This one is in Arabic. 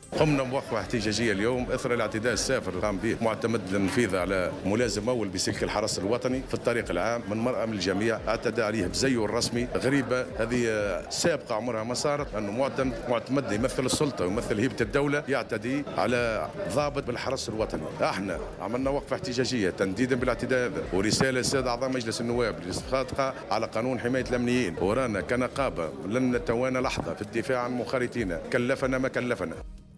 قمنا بوقفة احتجاجية اليوم اثر الاعتداء السافر قام به معتمد للنفيذ على ملازم اول بسلك الحرس الوطني في الطريق العام من مرأة من الجميع، اعتدى عليه بزيه الرسمي غريبة. هذه سابقة عمرها ما صارت، انه معتمد يمثل السلطة ويمثل هيبة الدولة يعتدي على ضابط بالحرس الوطني. احنا عملنا وقفة احتجاجية تنديدا بالاعتداء هذا، ورسالة للسادة اعضاء مجلس النواب للصادقة على قانون حماية الامنيين، ورانا كنقابة لن نتوانى لحظة في الدفاع عن مخالطينا كلفنا ما كلفنا.